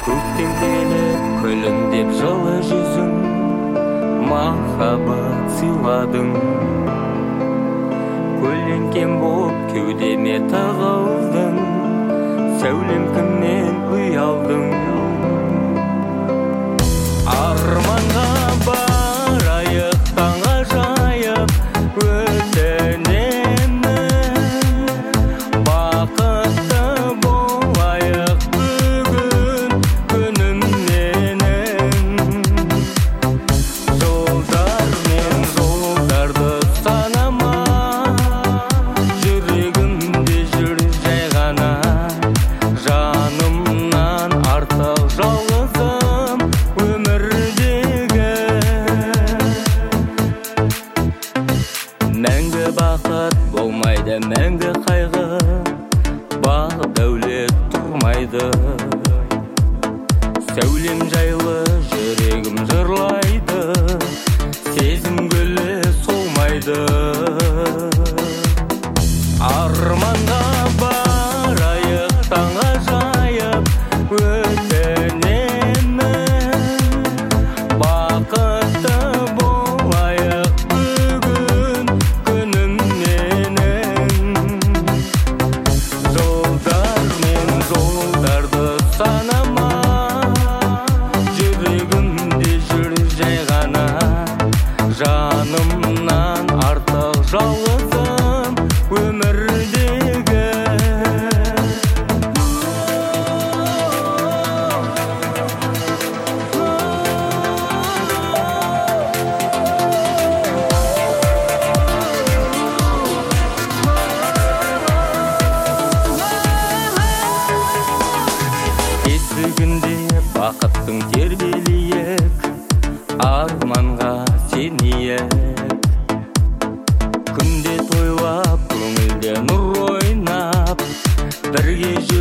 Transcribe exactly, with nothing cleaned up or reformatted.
Көктем келіп күлімдеп жылы жүзің, махаббат сыйладың. Көлеңкем боп кеудеме тығылдың, сәулем кімнен ұялдың. Арманға барайық таңғажайып, өтінемін, бақытты болайық бүгін күнімменен. Жолдар мен жолдарды санама, жүрегімде жүр жай ғана. Жанымнан артық жалғызым өмірдегі. Мәңгі бақыт болмайды, мәңгі қайғы, бақ дәулет тұрмайды. Сәулем жайлы жүрегім жырлайды, сезім гүлі солмайды. Арманға барайық таңғажайып, өтінемін, бақытты болайық бүгін күнімменен. Жолдар мен жолдарды санама, жүрегімде жүр жай ғана. Жанымнан артық жалғызым өмірдегі. Есігінде бақыттың тербелейік, арманға сенейік. Күнде тойлап, көңілде нұр ойнап, бірге